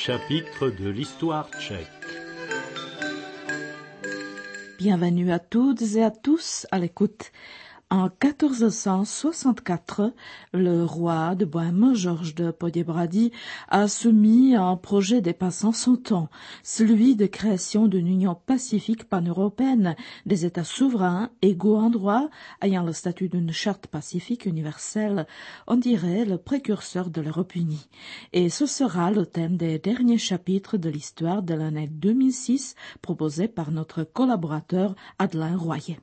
chapitre de l'histoire tchèque. Bienvenue à toutes et à tous à l'écoute. En 1464, le roi de Bohême, Georges de Poděbrady, a soumis un projet dépassant son temps, celui de création d'une union pacifique pan-européenne, des États souverains, égaux en droit, ayant le statut d'une charte pacifique universelle, on dirait le précurseur de l'Europe unie. Et ce sera le thème des derniers chapitres de l'histoire de l'année 2006, proposé par notre collaborateur Adelin Royer.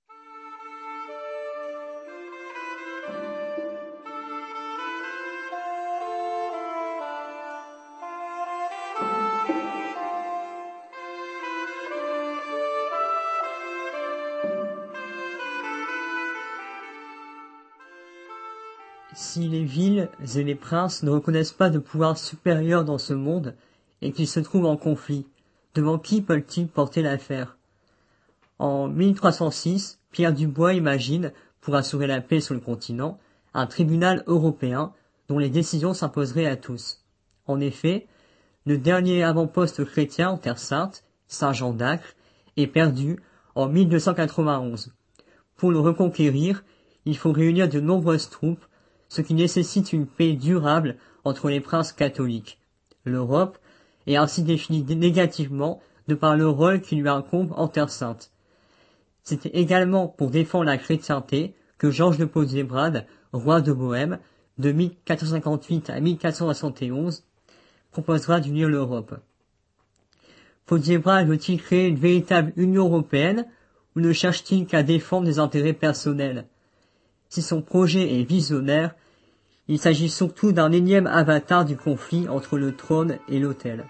Si les villes et les princes ne reconnaissent pas de pouvoir supérieur dans ce monde et qu'ils se trouvent en conflit, devant qui peuvent-ils porter l'affaire? En 1306, Pierre Dubois imagine, pour assurer la paix sur le continent, un tribunal européen dont les décisions s'imposeraient à tous. En effet, le dernier avant-poste chrétien en Terre Sainte, Saint-Jean d'Acre, est perdu en 1291. Pour le reconquérir, il faut réunir de nombreuses troupes, ce qui nécessite une paix durable entre les princes catholiques. L'Europe est ainsi définie négativement de par le rôle qui lui incombe en Terre Sainte. C'était également pour défendre la chrétienté que Georges de Poděbrad, roi de Bohême, de 1458 à 1471, proposera d'unir l'Europe. Poděbrad veut-il créer une véritable Union européenne ou ne cherche-t-il qu'à défendre des intérêts personnels? Si son projet est visionnaire, il s'agit surtout d'un énième avatar du conflit entre le trône et l'autel.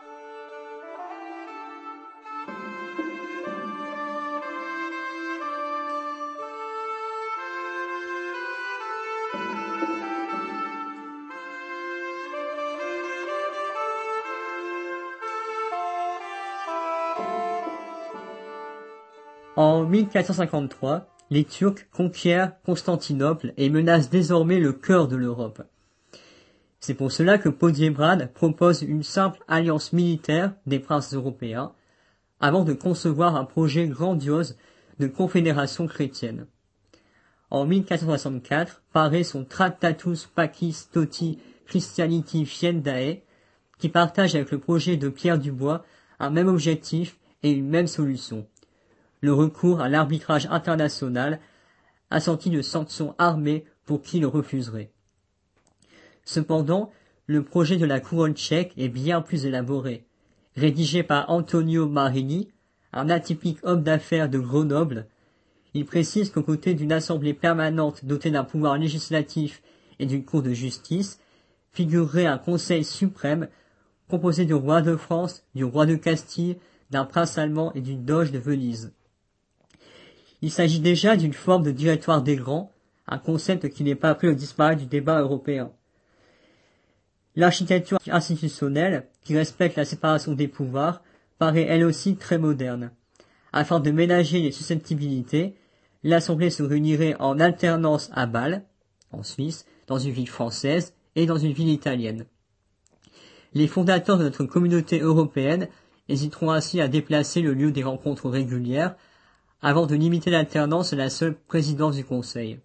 En 1453, les Turcs conquièrent Constantinople et menacent désormais le cœur de l'Europe. C'est pour cela que Poděbrad propose une simple alliance militaire des princes européens, avant de concevoir un projet grandiose de confédération chrétienne. En 1464 paraît son Tractatus Pacis Toti Christianiti Fiendae, qui partage avec le projet de Pierre Dubois un même objectif et une même solution: le recours à l'arbitrage international, assorti de sanctions armées pour qui le refuserait. Cependant, le projet de la couronne tchèque est bien plus élaboré. Rédigé par Antonio Marini, un atypique homme d'affaires de Grenoble, il précise qu'aux côtés d'une assemblée permanente dotée d'un pouvoir législatif et d'une cour de justice, figurerait un conseil suprême composé du roi de France, du roi de Castille, d'un prince allemand et d'une doge de Venise. Il s'agit déjà d'une forme de directoire des grands, un concept qui n'est pas près de disparaître du débat européen. L'architecture institutionnelle, qui respecte la séparation des pouvoirs, paraît elle aussi très moderne. Afin de ménager les susceptibilités, l'Assemblée se réunirait en alternance à Bâle, en Suisse, dans une ville française et dans une ville italienne. Les fondateurs de notre communauté européenne hésiteront ainsi à déplacer le lieu des rencontres régulières, avant de limiter l'alternance à la seule présidence du Conseil.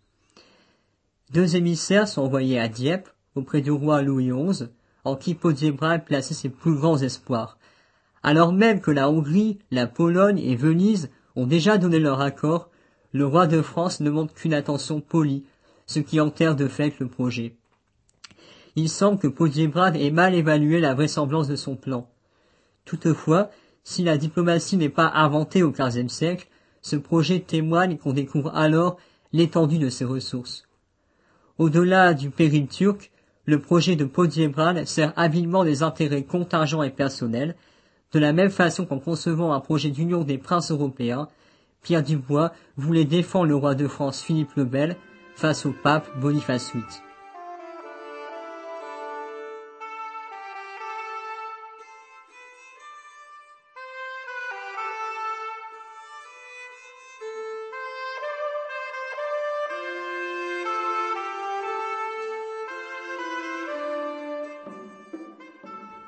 2 émissaires sont envoyés à Dieppe, auprès du roi Louis XI, en qui Poděbrad plaçait ses plus grands espoirs. Alors même que la Hongrie, la Pologne et Venise ont déjà donné leur accord, le roi de France ne montre qu'une attention polie, ce qui enterre de fait le projet. Il semble que Poděbrad ait mal évalué la vraisemblance de son plan. Toutefois, si la diplomatie n'est pas inventée au XVe siècle, ce projet témoigne qu'on découvre alors l'étendue de ses ressources. Au-delà du péril turc, le projet de Poděbrad sert habilement des intérêts contingents et personnels, de la même façon qu'en concevant un projet d'union des princes européens, Pierre Dubois voulait défendre le roi de France Philippe le Bel face au pape Boniface VIII.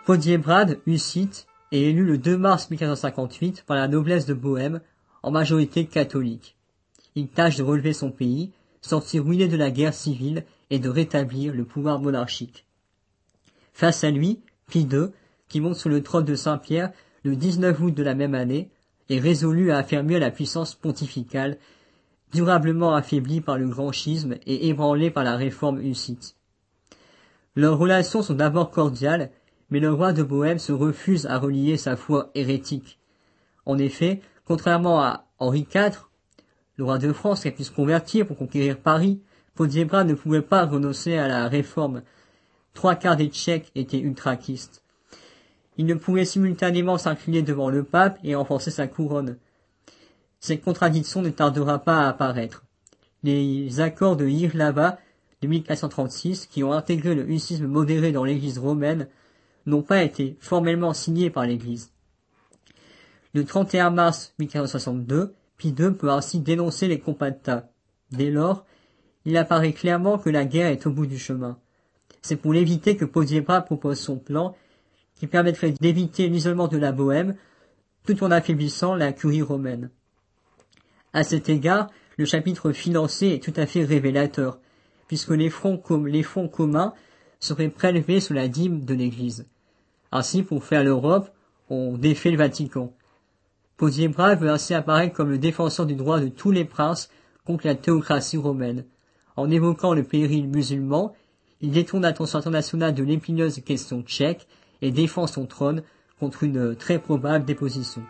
Podiebrad, hussite, est élu le 2 mars 1558 par la noblesse de Bohême, en majorité catholique. Il tâche de relever son pays, sortir ruiné de la guerre civile et de rétablir le pouvoir monarchique. Face à lui, Pie II, qui monte sur le trône de Saint-Pierre le 19 août de la même année, est résolu à affermir la puissance pontificale, durablement affaiblie par le grand schisme et ébranlée par la réforme hussite. Leurs relations sont d'abord cordiales, mais le roi de Bohême se refuse à relier sa foi hérétique. En effet, contrairement à Henri IV, le roi de France qui a pu se convertir pour conquérir Paris, Podiebrad ne pouvait pas renoncer à la réforme. 3/4 des Tchèques étaient ultraquistes. Il ne pouvait simultanément s'incliner devant le pape et renforcer sa couronne. Cette contradiction ne tardera pas à apparaître. Les accords de Irlava de 1436, qui ont intégré le hussisme modéré dans l'Église romaine, n'ont pas été formellement signés par l'Église. Le 31 mars 1562, Pie II peut ainsi dénoncer les compactats. Dès lors, il apparaît clairement que la guerre est au bout du chemin. C'est pour l'éviter que Podiebrad propose son plan, qui permettrait d'éviter l'isolement de la Bohême, tout en affaiblissant la curie romaine. À cet égard, le chapitre financier est tout à fait révélateur, puisque les fonds communs seraient prélevés sur la dîme de l'Église. Ainsi, pour faire l'Europe, on défait le Vatican. Podiebrad veut ainsi apparaître comme le défenseur du droit de tous les princes contre la théocratie romaine. En évoquant le péril musulman, il détourne l'attention internationale de l'épineuse question tchèque et défend son trône contre une très probable déposition.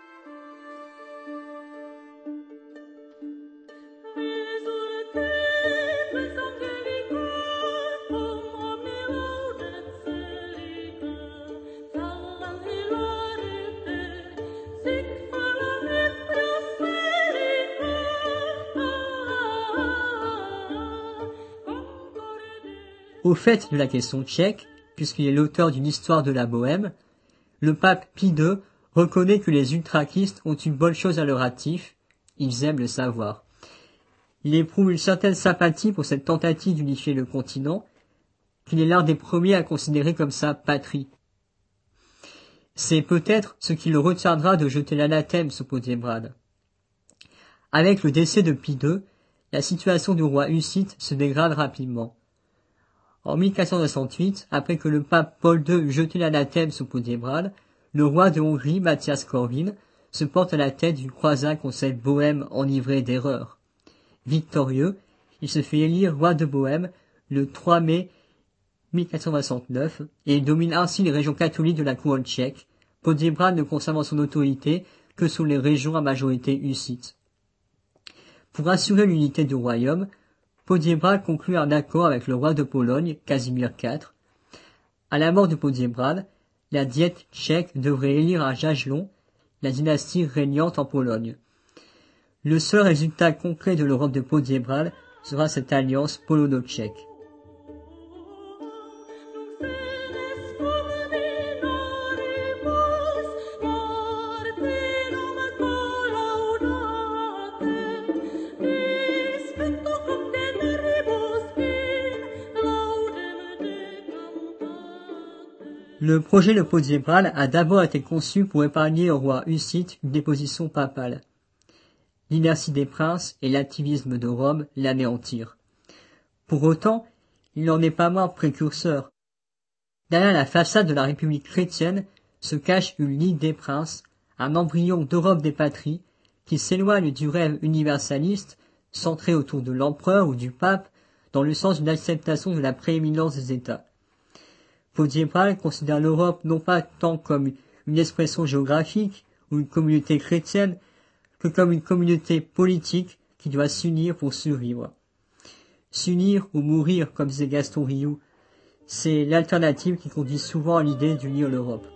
Au fait de la question tchèque, puisqu'il est l'auteur d'une histoire de la Bohême, le pape Pie II reconnaît que les ultraquistes ont une bonne chose à leur actif, ils aiment le savoir. Il éprouve une certaine sympathie pour cette tentative d'unifier le continent, qu'il est l'un des premiers à considérer comme sa patrie. C'est peut-être ce qui le retiendra de jeter l'anathème sur Podiebrad. Avec le décès de Pie II, la situation du roi hussite se dégrade rapidement. En 1468, après que le pape Paul II eut jeté l'anathème sur Podiebrad, le roi de Hongrie, Matthias Corvin, se porte à la tête du croisade contre cette Bohême enivrée d'erreurs. Victorieux, il se fait élire roi de Bohême le 3 mai 1469 et il domine ainsi les régions catholiques de la couronne tchèque, Podiebrad ne conservant son autorité que sur les régions à majorité hussite. Pour assurer l'unité du royaume, Podiebrad conclut un accord avec le roi de Pologne, Casimir IV. À la mort de Podiebrad, la diète tchèque devrait élire à Jagiellon la dynastie régnante en Pologne. Le seul résultat concret de l'Europe de Podiebrad sera cette alliance polono-tchèque. Le projet de Podiebrad a d'abord été conçu pour épargner au roi hussite une déposition papale. L'inertie des princes et l'activisme de Rome l'anéantirent. Pour autant, il n'en est pas moins précurseur. Derrière la façade de la République chrétienne se cache une Ligue des princes, un embryon d'Europe des patries qui s'éloigne du rêve universaliste centré autour de l'empereur ou du pape dans le sens d'une acceptation de la prééminence des États. Podiebrad considère l'Europe non pas tant comme une expression géographique ou une communauté chrétienne que comme une communauté politique qui doit s'unir pour survivre. S'unir ou mourir, comme disait Gaston Rioux, c'est l'alternative qui conduit souvent à l'idée d'unir l'Europe.